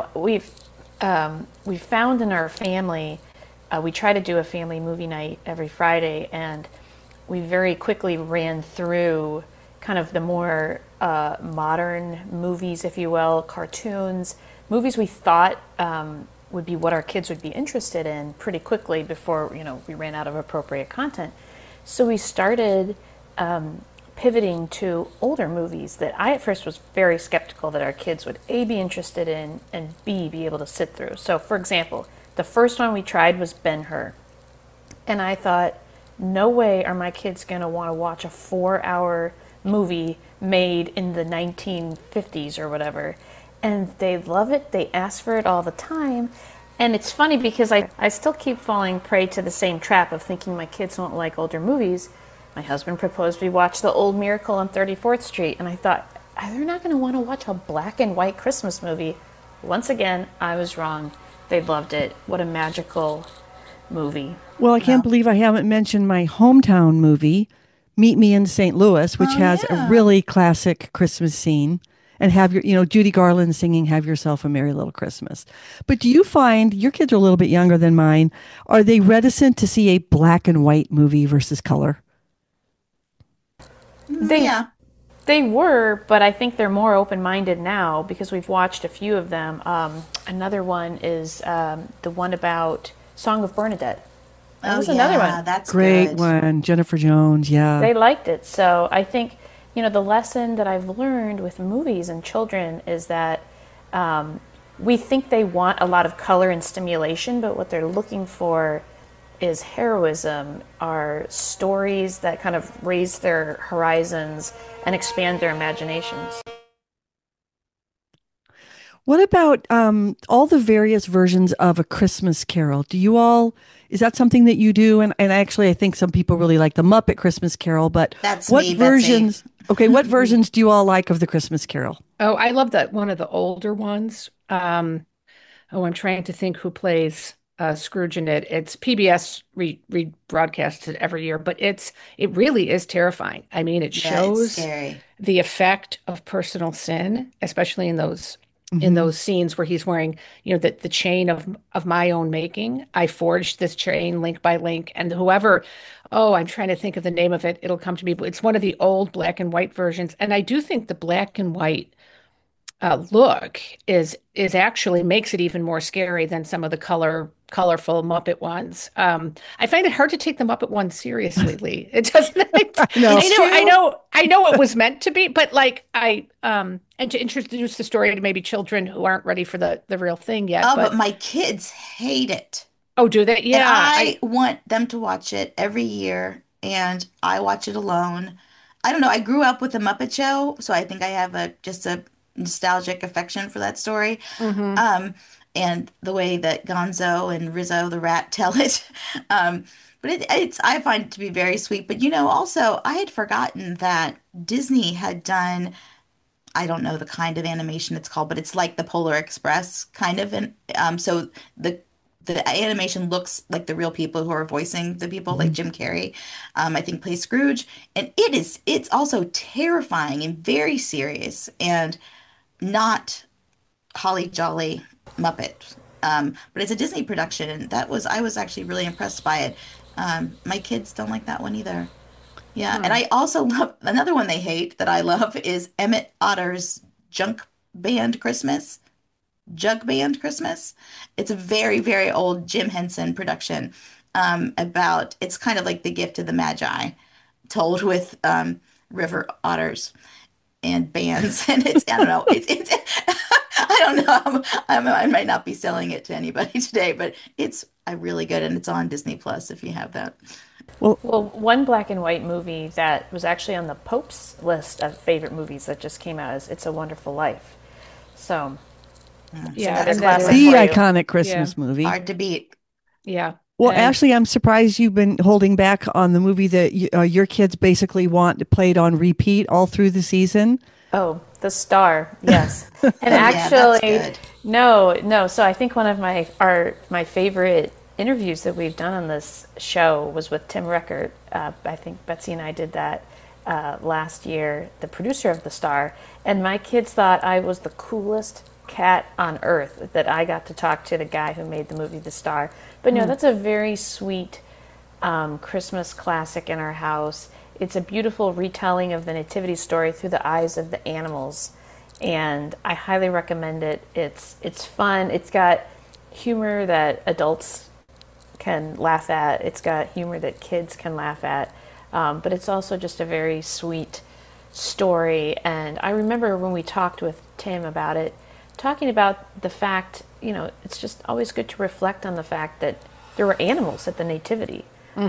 we've found in our family, we try to do a family movie night every Friday, and we very quickly ran through kind of the more modern movies, if you will, cartoons, movies we thought would be what our kids would be interested in pretty quickly before we ran out of appropriate content. So we started pivoting to older movies that I at first was very skeptical that our kids would A, be interested in, and B, be able to sit through. So, for example, the first one we tried was Ben-Hur. And I thought, no way are my kids going to want to watch a 4-hour movie made in the 1950s or whatever. And they love it. They ask for it all the time. And it's funny because I still keep falling prey to the same trap of thinking my kids won't like older movies. My husband proposed we watch the old Miracle on 34th Street. And I thought, they're not going to want to watch a black and white Christmas movie. Once again, I was wrong. They loved it. What a magical movie. Well, I can't Wow. believe I haven't mentioned my hometown movie, Meet Me in St. Louis, which Oh, has a yeah. really classic Christmas scene. And have Judy Garland singing Have Yourself a Merry Little Christmas. But do you find your kids are a little bit younger than mine? Are they reticent to see a black and white movie versus color? They Yeah. They were, but I think they're more open-minded now because we've watched a few of them. Another one is the one about Song of Bernadette. That Oh, was another yeah. one. That's Great good. one. Jennifer Jones. Yeah. They liked it. So I think, the lesson that I've learned with movies and children is that we think they want a lot of color and stimulation, but what they're looking for is heroism, are stories that kind of raise their horizons and expand their imaginations. What about all the various versions of A Christmas Carol? Is that something that you do? And actually, I think some people really like the Muppet Christmas Carol, but That's what me, Betsy. what versions do you all like of the Christmas Carol? Oh, I love that one of the older ones. I'm trying to think who plays Scrooge in it. It's PBS rebroadcasts it every year, but it really is terrifying. I mean, it Yeah, it's shows scary. the effect of personal sin, especially in those in Hmm. those scenes where he's wearing, the chain of my own making. I forged this chain link by link, and whoever, oh, I'm trying to think of the name of it. It'll come to me. But it's one of the old black and white versions, and I do think the black and white look is actually makes it even more scary than some of the colorful Muppet ones. I find it hard to take the Muppet ones seriously, Lee. It doesn't. I know. It's true. I know it was meant to be, but like and to introduce the story to maybe children who aren't ready for the real thing yet. Oh, but But my kids hate it. oh, do they? And Yeah, I I want them to watch it every year, and I watch it alone. I don't know. I grew up with the Muppet Show, so I think I have a just a nostalgic affection for that story. hmm Um, and the way that Gonzo and Rizzo the rat tell it. But it's I find it to be very sweet. But also I had forgotten that Disney had done, I don't know the kind of animation it's called, but it's like the Polar Express kind of, and so the the animation looks like the real people who are voicing the people, like Jim Carrey, I think plays Scrooge, and it's also terrifying and very serious and not holly jolly Muppet. But it's a Disney production, and I was actually really impressed by it. My kids don't like that one either. Yeah, and hmm. I also love another one they hate that I love is Emmett Otter's Junk Band Christmas. Jug Band Christmas. It's a very, very old Jim Henson production, about it's kind of like the gift of the Magi, told with river otters and bands. And it's I don't know, it's I don't know. I might not be selling it to anybody today, but it's really good, and it's on Disney Plus if you have that. Well, Well, one black and white movie that was actually on the Pope's list of favorite movies that just came out is It's a Wonderful Life. So it's Yeah, another and that classic the is for you. iconic yeah, Christmas movie. Hard to beat. yeah. Well, And Ashley, I'm surprised you've been holding back on the movie that your kids basically want played on repeat all through the season. Oh, The Star, yes. And Oh yeah, that's actually, good. no, no. So I think one of my favorite interviews that we've done on this show was with Tim Reckert. I think Betsy and I did that last year, the producer of The Star, and my kids thought I was the coolest cat on earth that I got to talk to the guy who made the movie The Star. But no, that's a very sweet Christmas classic in our house. It's a beautiful retelling of the Nativity story through the eyes of the animals, and I highly recommend it. It's fun. It's got humor that adults can laugh at. It's got humor that kids can laugh at, but it's also just a very sweet story. And I remember when we talked with Tim about it, talking about the fact, it's just always good to reflect on the fact that there were animals at the Nativity,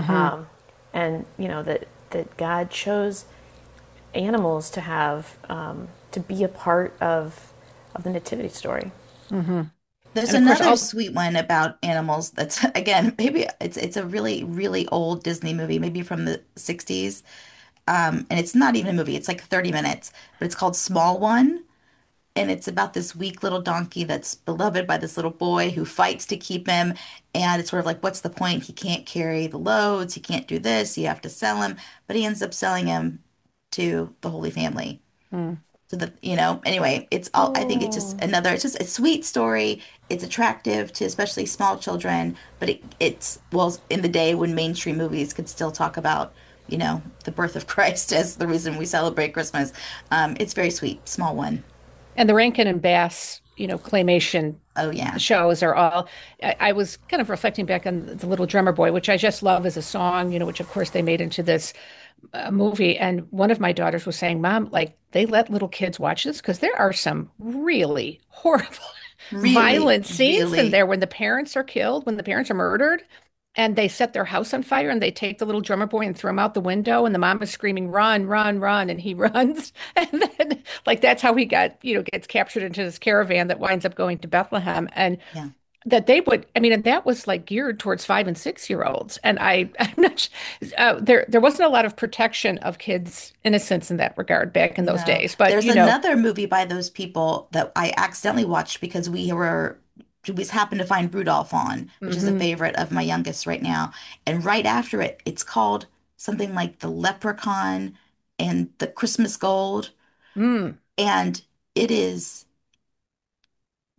and that God chose animals to have to be a part of the Nativity story. There's and of course another all sweet one about animals that's again maybe it's a really really old Disney movie, maybe from the 60s. And it's not even a movie, it's like 30 minutes, but it's called Small One, and it's about this weak little donkey that's beloved by this little boy who fights to keep him, and it's sort of like what's the point? He can't carry the loads, he can't do this, you have to sell him, but he ends up selling him to the Holy Family. Hmm. So that, anyway, it's all, I think it's just Oh, another, it's just a sweet story. It's attractive to especially small children, but well, in the day when mainstream movies could still talk about, the birth of Christ as the reason we celebrate Christmas. It's very sweet. Small one. and the Rankin and Bass, claymation Oh, yeah. shows are all. I was kind of reflecting back on the Little Drummer Boy, which I just love as a song, which of course they made into this movie. And one of my daughters was saying, "Mom, like they let little kids watch this because there are some really horrible, Really, violent scenes in really. there when the parents are killed, when the parents are murdered." And they set their house on fire and they take the little drummer boy and throw him out the window. And the mom is screaming, run, run, run. And he runs. And then, like, that's how he gets captured into this caravan that winds up going to Bethlehem. And Yeah. that they would, I mean, and that was like geared towards 5 and 6 year olds. And I'm not, there wasn't a lot of protection of kids' innocence in that regard back in those No. days. But, There's another movie by those people that I accidentally watched because we just happened to find Rudolph on, which is a mhm. favorite of my youngest right now. And right after it, it's called something like The Leprechaun and the Christmas Gold. Mm, And it is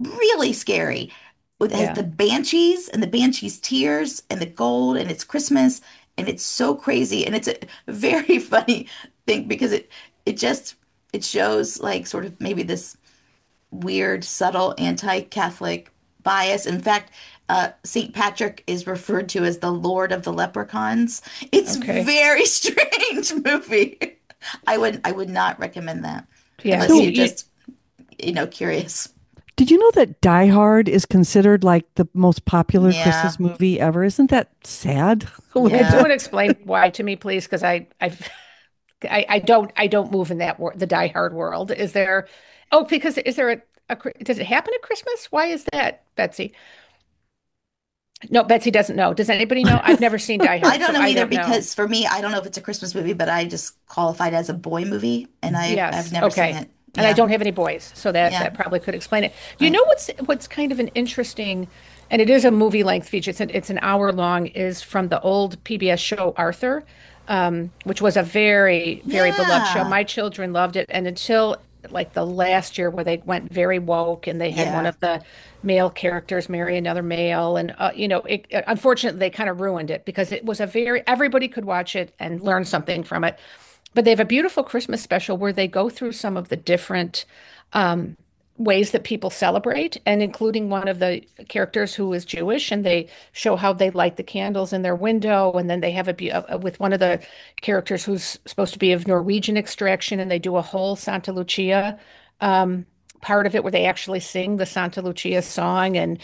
really scary. It has Yeah. the banshees and the banshees' tears and the gold, and it's Christmas, and it's so crazy, and it's a very funny thing because it just it shows like sort of maybe this weird, subtle anti-Catholic bias. In fact, St. Patrick is referred to as the Lord of the Leprechauns. It's Okay. very strange movie. I would not recommend that Yeah. unless So, you're just, curious. did you know that Die Hard is considered like the most popular Yeah, Christmas movie ever? Isn't that sad? Would yeah. someone explain why to me, please? Because I don't move in that the Die Hard world. Is there? Oh, because is there does it happen at Christmas? Why is that, Betsy? No, Betsy doesn't know. Does anybody know? I've never seen Die I Hard, don't so know I either don't know. because for me, I don't know if it's a Christmas movie, but I just qualified as a boy movie, and I've Yes. never seen Okay. it. And I Yeah, don't have any boys, so yeah, that probably could explain it. You right. know what's kind of an interesting, and it is a movie length feature. It's an hour long. Is from the old PBS show Arthur, which was a very beloved show. Yeah, My children loved it, and until like the last year where they went very woke and they had one yeah. of the male characters marry another male, and unfortunately they kind of ruined it because it was a very everybody could watch it and learn something from it. But they have a beautiful Christmas special where they go through some of the different um, ways that people celebrate, and including one of the characters who is Jewish, and they show how they light the candles in their window, and then they have with one of the characters who's supposed to be of Norwegian extraction, and they do a whole Santa Lucia um, part of it where they actually sing the Santa Lucia song, and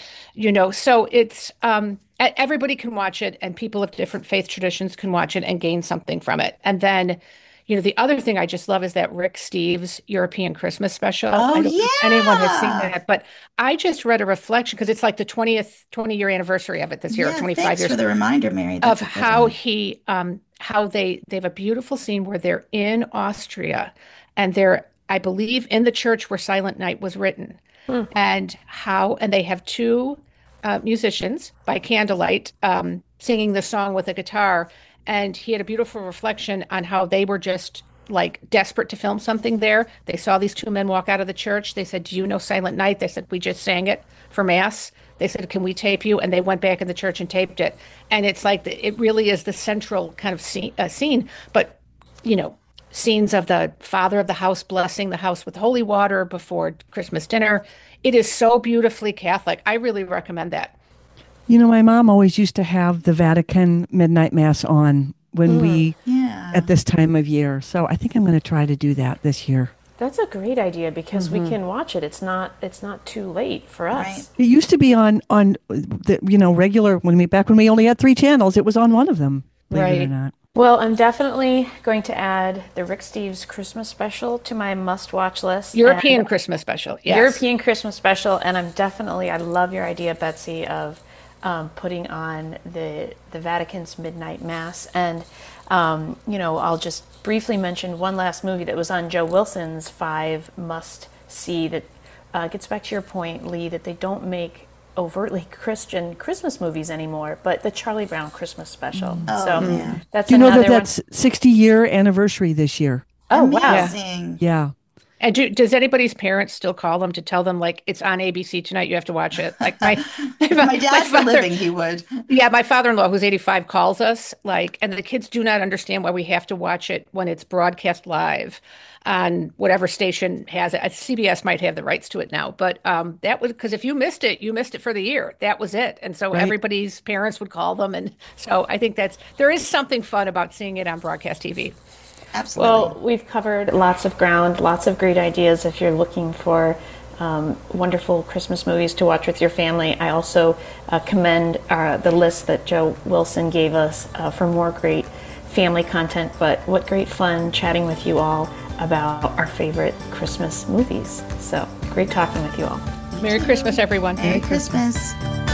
so it's everybody can watch it, and people of different faith traditions can watch it and gain something from it, and then. The other thing I just love is that Rick Steves European Christmas special. Oh I don't know if anyone has seen yeah, that, but I just read a reflection because it's like the 20-year anniversary of it this year, or yeah. 25 Thanks for years the reminder, Mary. of That's a good how one. he how they have a beautiful scene where they're in Austria and they're I believe in the church where Silent Night was written, Hmm. and they have two musicians by candlelight singing the song with a guitar. And he had a beautiful reflection on how they were just like desperate to film something there. They saw these two men walk out of the church. They said, "Do you know Silent Night?" They said, "We just sang it for Mass." They said, "Can we tape you?" And they went back in the church and taped it. And it's like it really is the central kind of scene. But you know, scenes of the father of the house blessing the house with holy water before Christmas dinner. It is so beautifully Catholic. I really recommend that. My mom always used to have the Vatican Midnight Mass on when Mm. we, Yeah. at this time of year. So I think I'm going to try to do that this year. That's a great idea because we Hmm. can watch it. It's not too late for Right. us. It used to be on the regular back when we only had three channels. It was on one of them, believe it or Right. not. Well, I'm definitely going to add the Rick Steves Christmas special to my must-watch list and European Christmas special. Yes. European Christmas special. And I love your idea, Betsy, of putting on the Vatican's Midnight Mass. And I'll just briefly mention one last movie that was on Joe Wilson's five must see that gets back to your point, Lee, that they don't make overtly Christian Christmas movies anymore, but the Charlie Brown Christmas special. Oh, So yeah. that's Do you know that another one. that's 60-year anniversary this year? Oh, wow. Amazing. Yeah. And does anybody's parents still call them to tell them like it's on ABC tonight, you have to watch it? Like If my my dad were father, living, he would. yeah, my father-in-law who's 85 calls us like, and the kids do not understand why we have to watch it when it's broadcast live on whatever station has it. CBS might have the rights to it now, but that was because if you missed it, you missed it for the year. That was it, and so Right. everybody's parents would call them, and so I think there is something fun about seeing it on broadcast TV. Absolutely. Well, we've covered lots of ground, lots of great ideas if you're looking for wonderful Christmas movies to watch with your family. I also commend the list that Joe Wilson gave us for more great family content. But what great fun chatting with you all about our favorite Christmas movies. So great talking with you all. Merry Christmas, everyone. Merry Christmas.